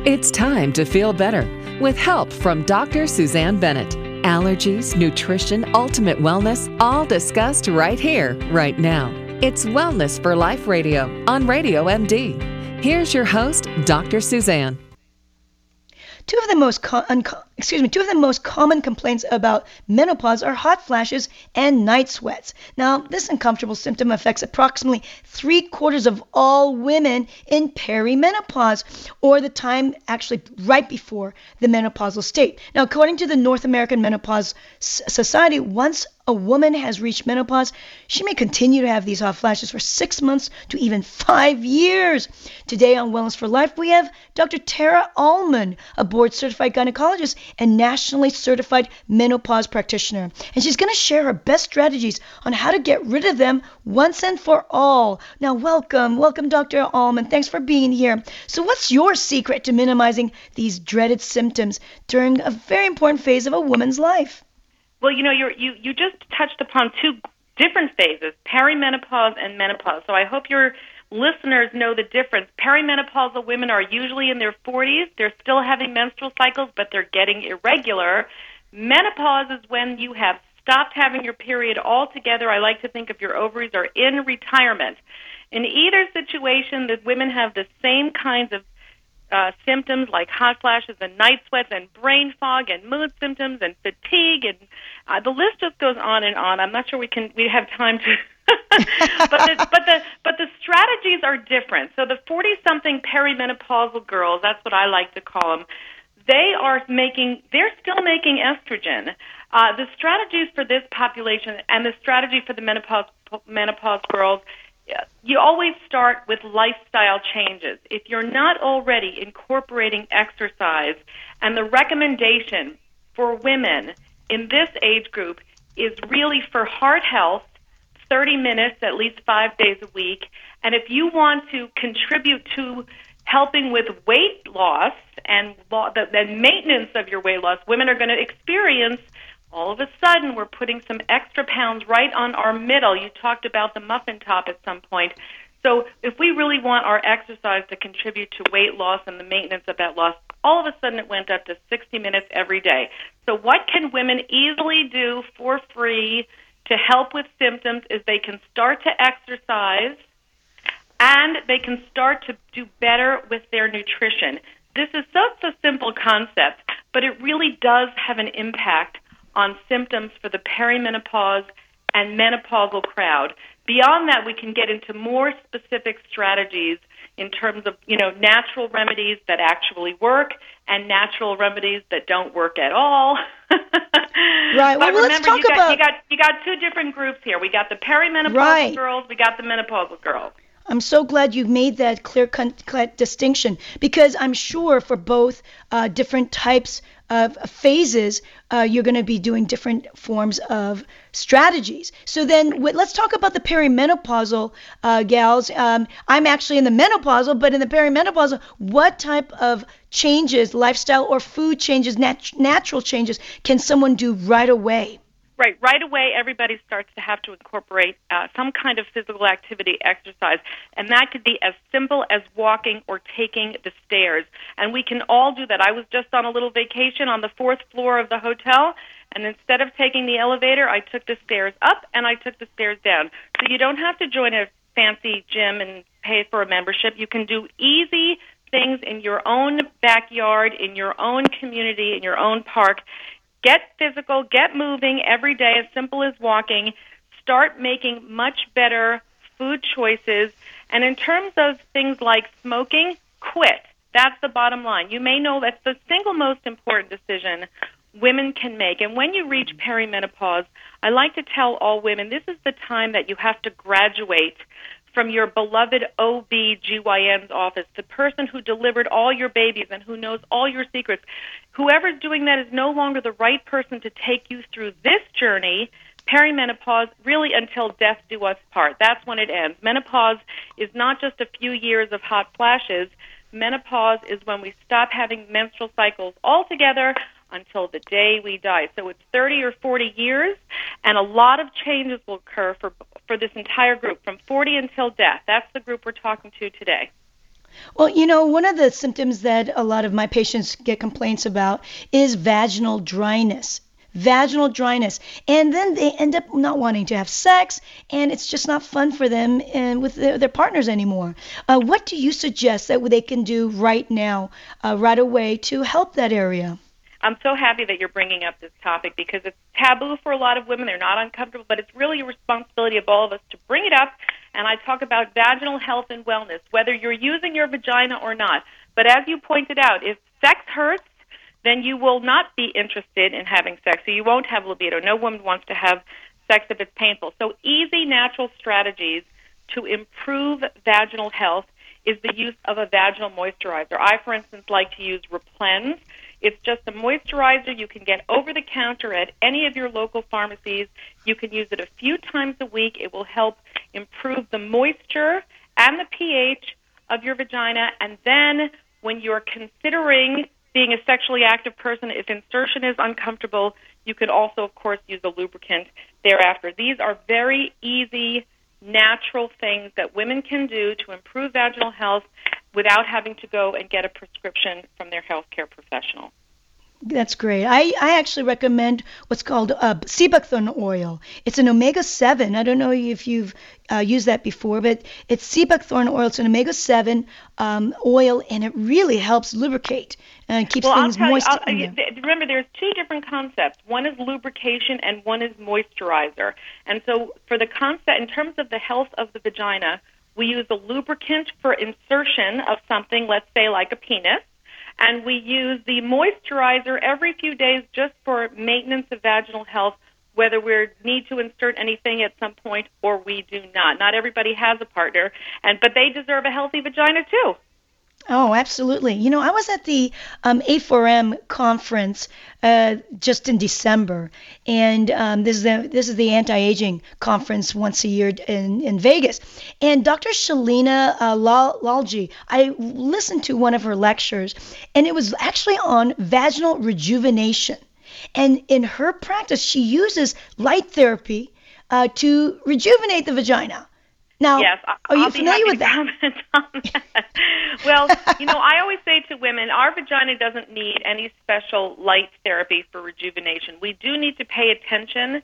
It's time to feel better with help from Dr. Suzanne Bennett. Allergies, nutrition, ultimate wellness, all discussed right here, right now. It's Wellness for Life Radio on Radio MD. Here's your host, Dr. Suzanne. Two of the most common complaints about menopause are hot flashes and night sweats. Now, this uncomfortable symptom affects approximately 3/4 of all women in perimenopause, or the time actually right before the menopausal state. Now, according to the North American Menopause Society, once a woman has reached menopause, she may continue to have these hot flashes for 6 months to even 5 years. Today on Wellness for Life, we have Dr. Tara Allman, a board-certified gynecologist and nationally certified menopause practitioner. And she's going to share her best strategies on how to get rid of them once and for all. Now, welcome, Dr. Allman. Thanks for being here. So what's your secret to minimizing these dreaded symptoms during a very important phase of a woman's life? Well, you just touched upon two different phases, perimenopause and menopause. So I hope your listeners know the difference. Perimenopausal women are usually in their 40s. They're still having menstrual cycles, but they're getting irregular. Menopause is when you have stopped having your period altogether. I like to think of your ovaries are in retirement. In either situation, the women have the same kinds of symptoms like hot flashes and night sweats and brain fog and mood symptoms and fatigue, and the list just goes on and on. I'm not sure we have time to but the strategies are different. So the 40-something perimenopausal girls, that's what I like to call them, they're still making estrogen. The strategies for this population and the strategy for the menopause girls, you always start with lifestyle changes. If you're not already incorporating exercise, and the recommendation for women in this age group is really for heart health, 30 minutes at least 5 days a week. And if you want to contribute to helping with weight loss and the maintenance of your weight loss, women are going to experience all of a sudden, we're putting some extra pounds right on our middle. You talked about the muffin top at some point. So if we really want our exercise to contribute to weight loss and the maintenance of that loss, all of a sudden it went up to 60 minutes every day. So what can women easily do for free to help with symptoms is they can start to exercise and they can start to do better with their nutrition. This is such a simple concept, but it really does have an impact on symptoms for the perimenopause and menopausal crowd. Beyond that, we can get into more specific strategies in terms of, natural remedies that actually work and natural remedies that don't work at all. Right. But well, remember, let's talk you got two different groups here. We got the perimenopausal girls, we got the menopausal girls. I'm so glad you've made that clear-cut distinction, because I'm sure for both different types of phases, you're going to be doing different forms of strategies. So then let's talk about the perimenopausal gals. I'm actually in the menopausal, but in the perimenopausal, what type of changes, lifestyle or food changes, natural changes, can someone do right away? Right away, everybody starts to have to incorporate some kind of physical activity, exercise, and that could be as simple as walking or taking the stairs. And we can all do that. I was just on a little vacation on the 4th floor of the hotel, and instead of taking the elevator, I took the stairs up and I took the stairs down. So you don't have to join a fancy gym and pay for a membership. You can do easy things in your own backyard, in your own community, in your own park. Get physical, get moving every day, as simple as walking. Start making much better food choices. And in terms of things like smoking, quit. That's the bottom line. You may know that's the single most important decision women can make. And when you reach perimenopause, I like to tell all women this is the time that you have to graduate from your beloved OB/GYN's office, the person who delivered all your babies and who knows all your secrets. Whoever's doing that is no longer the right person to take you through this journey, perimenopause, really until death do us part. That's when it ends. Menopause is not just a few years of hot flashes. Menopause is when we stop having menstrual cycles altogether until the day we die. So it's 30 or 40 years, and a lot of changes will occur for this entire group, from 40 until death. That's the group we're talking to today. Well, one of the symptoms that a lot of my patients get complaints about is vaginal dryness. Vaginal dryness. And then they end up not wanting to have sex, and it's just not fun for them and with their partners anymore. What do you suggest that they can do right now, right away, to help that area? I'm so happy that you're bringing up this topic because it's taboo for a lot of women. They're not uncomfortable, but it's really a responsibility of all of us to bring it up. And I talk about vaginal health and wellness, whether you're using your vagina or not. But as you pointed out, if sex hurts, then you will not be interested in having sex, so you won't have libido. No woman wants to have sex if it's painful. So easy, natural strategies to improve vaginal health is the use of a vaginal moisturizer. I, for instance, like to use Replens. It's just a moisturizer you can get over the counter at any of your local pharmacies. You can use it a few times a week. It will help improve the moisture and the pH of your vagina. And then when you're considering being a sexually active person, if insertion is uncomfortable, you can also, of course, use a lubricant thereafter. These are very easy, natural things that women can do to improve vaginal health without having to go and get a prescription from their healthcare professional. That's great. I actually recommend what's called sea buckthorn oil. It's an omega-7. I don't know if you've used that before, but it's sea buckthorn oil. It's an omega-7 oil, and it really helps lubricate and keeps things moist. Remember, there's two different concepts. One is lubrication, and one is moisturizer. And so for the concept, in terms of the health of the vagina, we use a lubricant for insertion of something, let's say like a penis, and we use the moisturizer every few days just for maintenance of vaginal health, whether we need to insert anything at some point or we do not. Not everybody has a partner, but they deserve a healthy vagina too. Oh, absolutely. I was at the A4M conference just in December, and this is the anti-aging conference once a year in Vegas. And Dr. Shalina Lalji, I listened to one of her lectures, and it was actually on vaginal rejuvenation. And in her practice, she uses light therapy to rejuvenate the vagina. Now, yes, are you familiar with that? Well, I always say to women, our vagina doesn't need any special light therapy for rejuvenation. We do need to pay attention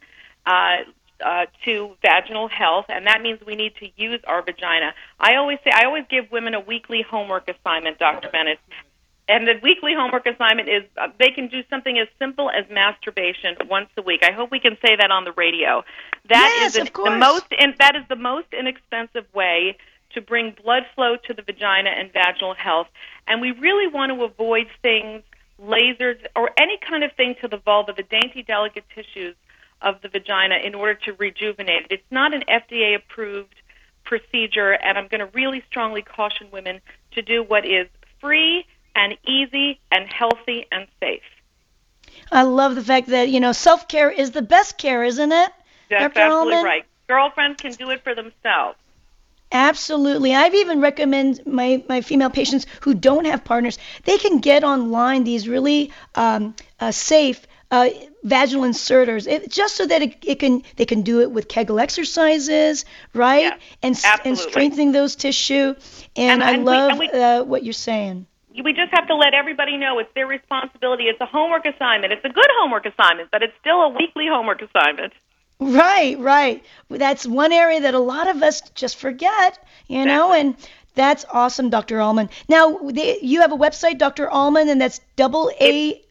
to vaginal health, and that means we need to use our vagina. I always give women a weekly homework assignment, Dr. Bennett. And the weekly homework assignment is they can do something as simple as masturbation once a week. I hope we can say that on the radio. That is the most inexpensive way to bring blood flow to the vagina and vaginal health. And we really want to avoid things, lasers, or any kind of thing to the vulva, the dainty, delicate tissues of the vagina, in order to rejuvenate it. It's not an FDA-approved procedure, and I'm going to really strongly caution women to do what is free and easy and healthy and safe. I love the fact that, self-care is the best care, isn't it? That's Dr. absolutely Allman? right. Girlfriends can do it for themselves. Absolutely. I've even recommend my female patients who don't have partners, they can get online these really safe vaginal inserters, just so that they can do it with Kegel exercises, right? Yeah, and strengthening those tissue. And I love what you're saying. We just have to let everybody know it's their responsibility. It's a homework assignment. It's a good homework assignment, but it's still a weekly homework assignment. Right. That's one area that a lot of us just forget, and that's awesome, Dr. Allman. Now, you have a website, Dr. Allman, and that's A-L-L-M-E-N.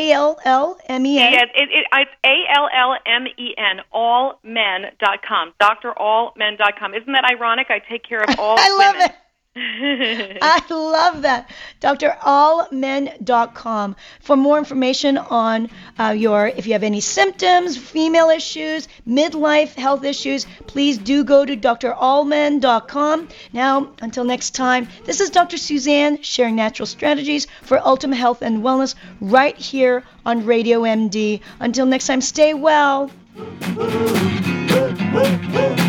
Yes, it's A-L-L-M-E-N, allmen.com, drallmen.com. Isn't that ironic? I take care of all I women. love it. I love that. drallmen.com. For more information on if you have any symptoms, female issues, midlife health issues, please do go to drallmen.com. Now, until next time, this is Dr. Suzanne sharing natural strategies for ultimate health and wellness right here on Radio MD. Until next time, stay well.